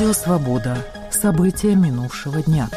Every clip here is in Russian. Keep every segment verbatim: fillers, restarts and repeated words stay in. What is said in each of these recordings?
Радио «Свобода». События минувшего дня.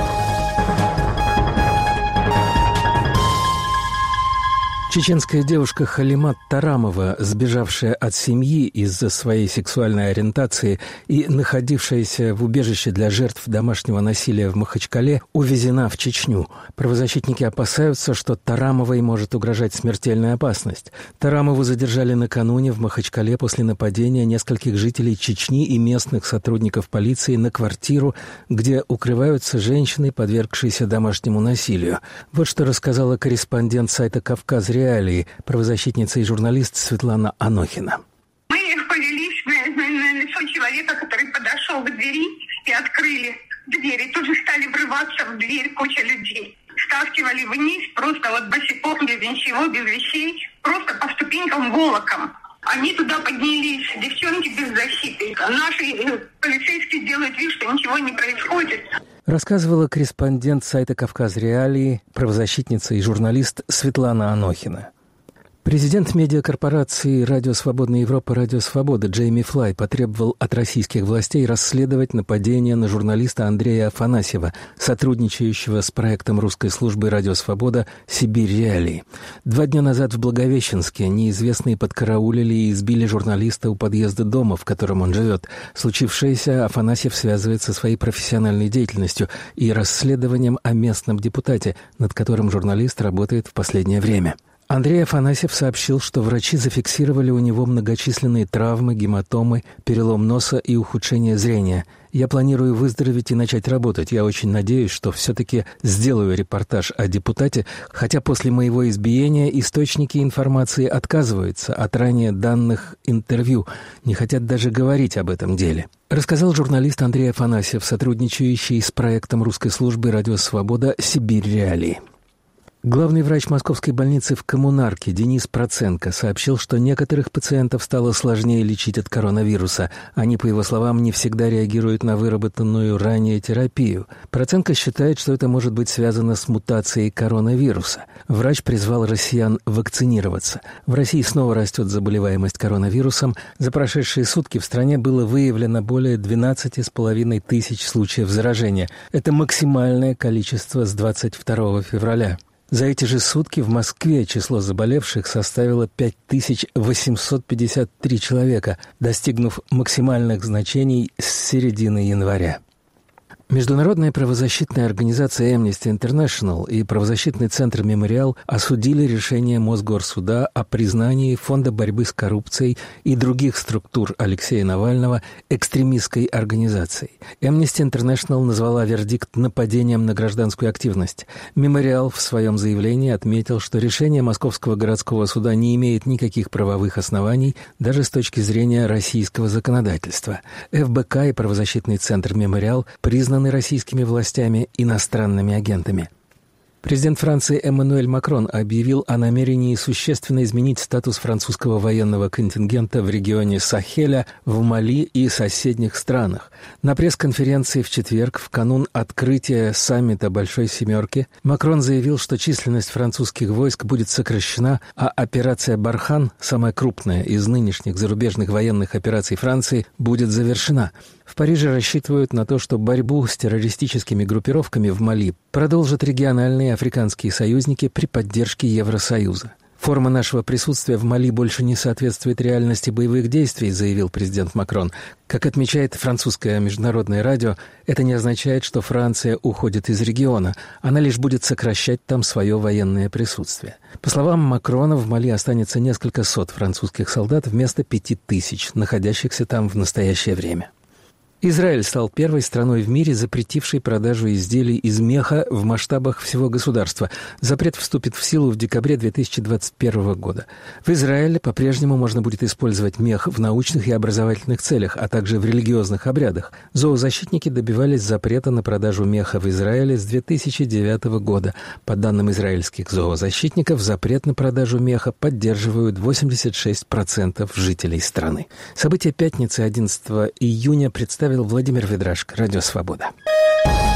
Чеченская девушка Халимат Тарамова, сбежавшая от семьи из-за своей сексуальной ориентации и находившаяся в убежище для жертв домашнего насилия в Махачкале, увезена в Чечню. Правозащитники опасаются, что Тарамовой может угрожать смертельная опасность. Тарамову задержали накануне в Махачкале после нападения нескольких жителей Чечни и местных сотрудников полиции на квартиру, где укрываются женщины, подвергшиеся домашнему насилию. Вот что рассказала корреспондент сайта «Кавказ Реалии», правозащитница и журналист Светлана Анохина. Мы повелись на, на, на лицо человека, который подошел к двери и открыли двери. Тут же стали врываться в дверь куча людей. Стаскивали вниз, просто вот босиком, без ничего, без вещей, просто по ступенькам волоком. Они туда поднялись, девчонки без защиты. Наши полицейские делают вид, что ничего не происходит. Рассказывала корреспондент сайта «Кавказ Реалии», правозащитница и журналист Светлана Анохина. Президент медиакорпорации «Радио Свободная Европа» «Радио Свобода» Джейми Флай потребовал от российских властей расследовать нападение на журналиста Андрея Афанасьева, сотрудничающего с проектом русской службы «Радио Свобода» «Сибирь Реалии». Два дня назад в Благовещенске неизвестные подкараулили и избили журналиста у подъезда дома, в котором он живет. Случившееся Афанасьев связывает со своей профессиональной деятельностью и расследованием о местном депутате, над которым журналист работает в последнее время. Андрей Афанасьев сообщил, что врачи зафиксировали у него многочисленные травмы, гематомы, перелом носа и ухудшение зрения. «Я планирую выздороветь и начать работать. Я очень надеюсь, что все-таки сделаю репортаж о депутате, хотя после моего избиения источники информации отказываются от ранее данных интервью, не хотят даже говорить об этом деле», рассказал журналист Андрей Афанасьев, сотрудничающий с проектом русской службы «Радио Свобода» «Сибирь Реалии». Главный врач Московской больницы в Коммунарке Денис Проценко сообщил, что некоторых пациентов стало сложнее лечить от коронавируса. Они, по его словам, не всегда реагируют на выработанную ранее терапию. Проценко считает, что это может быть связано с мутацией коронавируса. Врач призвал россиян вакцинироваться. В России снова растет заболеваемость коронавирусом. За прошедшие сутки в стране было выявлено более двенадцать с половиной тысяч случаев заражения. Это максимальное количество с двадцать второго февраля. За эти же сутки в Москве число заболевших составило пять тысяч восемьсот пятьдесят три человека, достигнув максимальных значений с середины января. Международная правозащитная организация Amnesty International и правозащитный центр «Мемориал» осудили решение Мосгорсуда о признании Фонда борьбы с коррупцией и других структур Алексея Навального экстремистской организацией. Amnesty International назвала вердикт нападением на гражданскую активность. «Мемориал» в своем заявлении отметил, что решение Московского городского суда не имеет никаких правовых оснований даже с точки зрения российского законодательства. эф бэ ка и правозащитный центр «Мемориал» признаны российскими властями иностранными агентами. Президент Франции Эммануэль Макрон объявил о намерении существенно изменить статус французского военного контингента в регионе Сахеля, в Мали и соседних странах. На пресс-конференции в четверг, в канун открытия саммита «Большой семерки», Макрон заявил, что численность французских войск будет сокращена, а операция «Бархан», самая крупная из нынешних зарубежных военных операций Франции, будет завершена. В Париже рассчитывают на то, что борьбу с террористическими группировками в Мали продолжат региональные африканские союзники при поддержке Евросоюза. «Форма нашего присутствия в Мали больше не соответствует реальности боевых действий», заявил президент Макрон. Как отмечает французское международное радио, это не означает, что Франция уходит из региона. Она лишь будет сокращать там свое военное присутствие. По словам Макрона, в Мали останется несколько сот французских солдат вместо пяти тысяч, находящихся там в настоящее время. Израиль стал первой страной в мире, запретившей продажу изделий из меха в масштабах всего государства. Запрет вступит в силу в декабре две тысячи двадцать первого года. В Израиле по-прежнему можно будет использовать мех в научных и образовательных целях, а также в религиозных обрядах. Зоозащитники добивались запрета на продажу меха в Израиле с две тысячи девятого года. По данным израильских зоозащитников, запрет на продажу меха поддерживают восемьдесят шесть процентов жителей страны. События пятницы одиннадцатого июня представили Владимир Ведрашко, Радио Свобода.